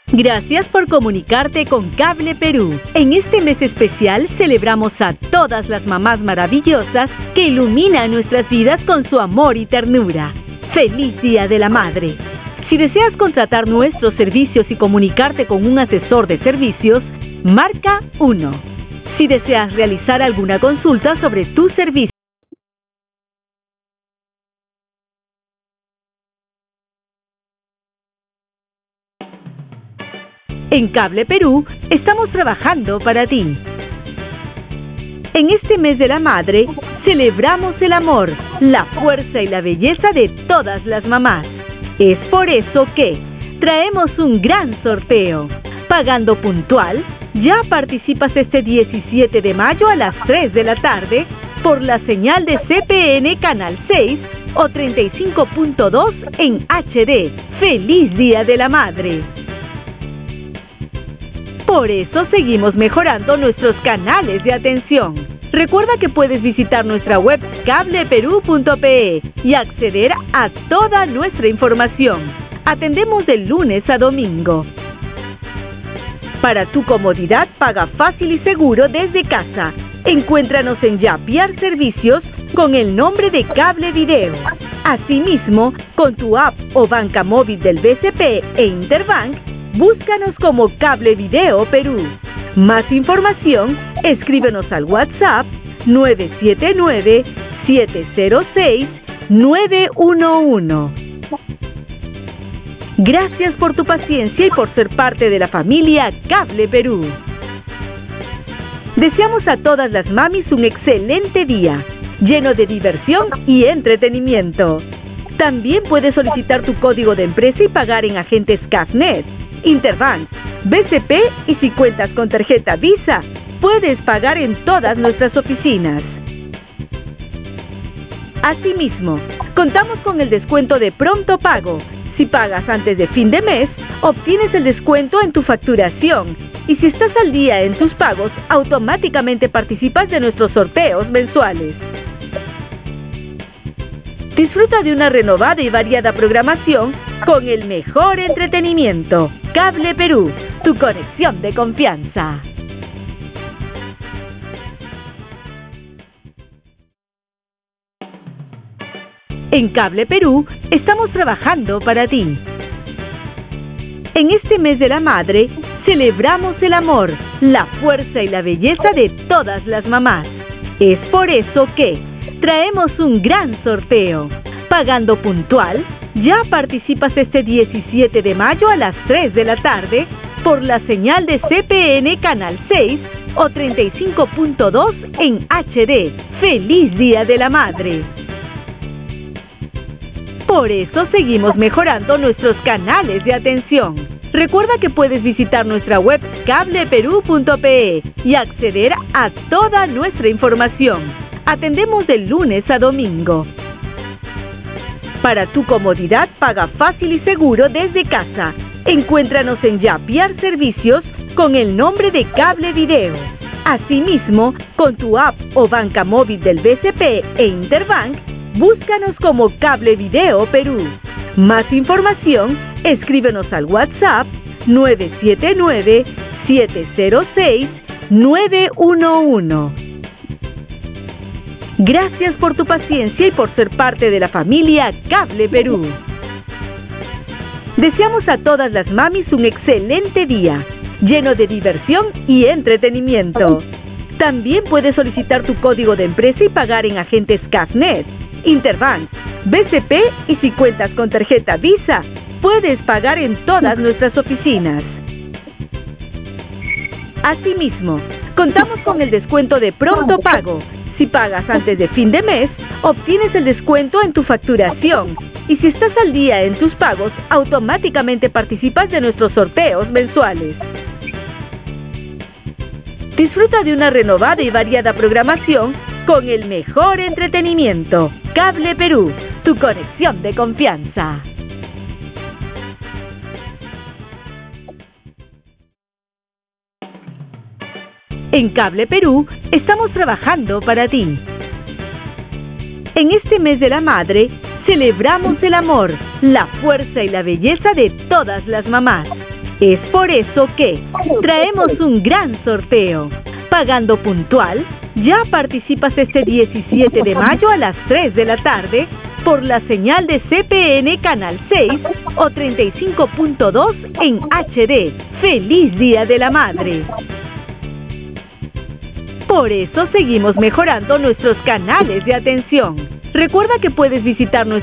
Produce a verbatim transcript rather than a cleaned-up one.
Gracias por comunicarte con Cable Perú. En este mes especial celebramos a todas las mamás maravillosas que iluminan nuestras vidas con su amor y ternura. ¡Feliz Día de la Madre! Si deseas contratar nuestros servicios y comunicarte con un asesor de servicios, marca uno. Si deseas realizar alguna consulta sobre tu servicio, en Cable Perú estamos trabajando para ti. En este mes de la madre, celebramos el amor, la fuerza y la belleza de todas las mamás. Es por eso que traemos un gran sorteo. Pagando puntual, ya participas este diecisiete de mayo a las tres de la tarde por la señal de C P N Canal seis o treinta y cinco punto dos en H D. ¡Feliz Día de la Madre! Por eso seguimos mejorando nuestros canales de atención. Recuerda que puedes visitar nuestra web cable perú punto pe y acceder a toda nuestra información. Atendemos de lunes a domingo. Para tu comodidad, paga fácil y seguro desde casa. Encuéntranos en Yapiar Servicios con el nombre de Cable Video. Asimismo, con tu app o banca móvil del B C P e Interbank, búscanos como Cable Video Perú. Más información, escríbenos al WhatsApp nueve siete nueve, siete cero seis, nueve uno uno. Gracias por tu paciencia y por ser parte de la familia Cable Perú. Deseamos a todas las mamis un excelente día, lleno de diversión y entretenimiento. También puedes solicitar tu código de empresa y pagar en agentes Cafnet, Interbank, B C P y si cuentas con tarjeta Visa, puedes pagar en todas nuestras oficinas. Asimismo, contamos con el descuento de pronto pago. Si pagas antes de fin de mes, obtienes el descuento en tu facturación. Y si estás al día en tus pagos, automáticamente participas de nuestros sorteos mensuales. Disfruta de una renovada y variada programación con el mejor entretenimiento. Cable Perú, tu conexión de confianza. En Cable Perú estamos trabajando para ti. En este mes de la madre, celebramos el amor, la fuerza y la belleza de todas las mamás. Es por eso que traemos un gran sorteo. Pagando puntual, ya participas este diecisiete de mayo a las tres de la tarde por la señal de C P N Canal seis o treinta y cinco punto dos en H D. ¡Feliz Día de la Madre! Por eso seguimos mejorando nuestros canales de atención. Recuerda que puedes visitar nuestra web cable perú punto pe y acceder a toda nuestra información. Atendemos de lunes a domingo. Para tu comodidad, paga fácil y seguro desde casa. Encuéntranos en Yapiar Servicios con el nombre de Cable Video. Asimismo, con tu app o banca móvil del B C P e Interbank, búscanos como Cable Video Perú. Más información, escríbenos al WhatsApp nueve siete nueve, siete cero seis, nueve uno uno. Gracias por tu paciencia y por ser parte de la familia Cable Perú. Deseamos a todas las mamis un excelente día, lleno de diversión y entretenimiento. También puedes solicitar tu código de empresa y pagar en agentes Cafnet, Interbank, B C P y si cuentas con tarjeta Visa, puedes pagar en todas nuestras oficinas. Asimismo, contamos con el descuento de pronto pago. Si pagas antes de fin de mes, obtienes el descuento en tu facturación. Y si estás al día en tus pagos, automáticamente participas de nuestros sorteos mensuales. Disfruta de una renovada y variada programación con el mejor entretenimiento. Cable Perú, tu conexión de confianza. En Cable Perú estamos trabajando para ti. En este mes de la madre, celebramos el amor, la fuerza y la belleza de todas las mamás. Es por eso que traemos un gran sorteo. Pagando puntual, ya participas este diecisiete de mayo a las tres de la tarde por la señal de C P N Canal seis o treinta y cinco punto dos en H D. ¡Feliz Día de la Madre! Por eso seguimos mejorando nuestros canales de atención. Recuerda que puedes visitar nuestro